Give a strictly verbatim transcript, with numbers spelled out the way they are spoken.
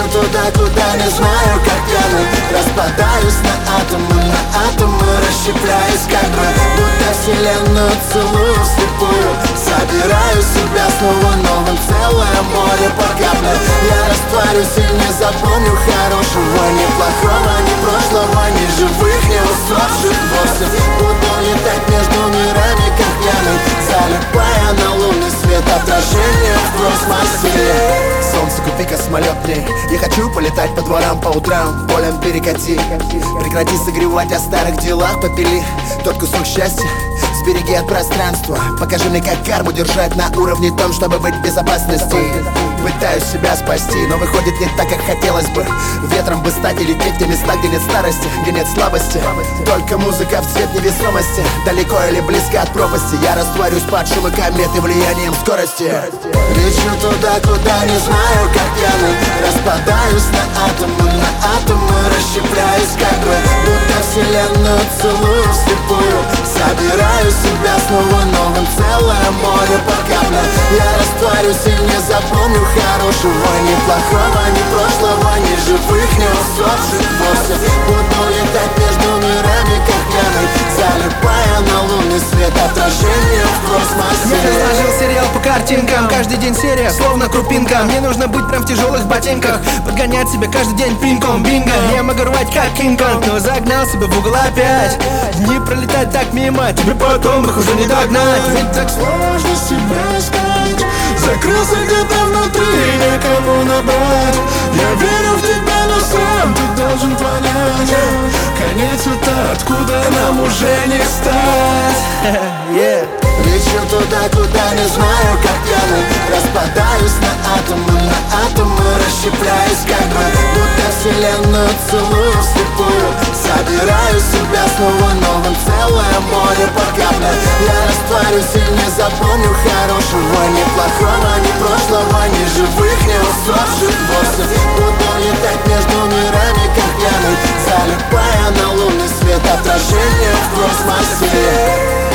туда, куда не знаю, как пьяный. Распадаюсь на атомы, на атомы расщепляюсь, как бы будто вселенную целую вслепую. Собираю себя снова новым, целое море по капле. Я растворюсь и не запомню хорошего, ни плохого, ни прошлого, ни живых, ни усопших вовсе. Буду летать между мирами, как пьяный, залипая на лунный свет, отражение в космосе. Солнце, купи космолет мне. Я хочу полетать по дворам по утрам, полем перекати. Прекрати согревать, о старых делах попили тот кусок счастья. Сбереги от пространства. Покажи мне, как карму держать на уровне том, чтобы быть в безопасности. Пытаюсь себя спасти, но выходит не так, как хотелось бы. Ветром бы стать и лететь в те места, где нет старости, где нет слабости. Только музыка в цвет невесомости, далеко или близко от пропасти. Я растворюсь под шумы комет и влиянием скорости. Лечу туда, куда не знаю, как пьяный. Распадаюсь на атомы, на атомы расщепляюсь, как бы будто вселенную целую вслепую. Собираю себя снова новым, целое море по капле. Я растворюсь и не запомню хорошего, ни плохого, ни прошлого, ни живых, ни усопших вовсе. Буду летать между мирами, как пьяный, залипая на лунный свет, отражение в космосе. Я разложил сериал по картинкам, каждый день серия, словно крупинка. Мне нужно быть прям в тяжелых ботинках, подгонять себя каждый день пинком, бинго. Я могу рвать как Кинг-Конг, но загнал себя в угол опять. Дни пролетают так мимо, тебе потом их уже не догнать. Ведь так сложно себя искать, закрылся где-то внутри, некому набрать. Я верю в тебя, но сам ты должен понять. Конец это, откуда нам уже не встать. yeah. Лечу туда, куда не знаю, как пьяный. Распадаюсь на атомы, на атомы расщепляюсь, как бы будто вселенную целую вслепую. Собираю себя снова новым, целое море по капле. Я растворюсь и не запомню хорошего, ни плохого, ни прошлого, ни живых, ни усопших вовсе. Буду летать между мирами, как пьяный, залипая на лунный свет, отражение в космосе.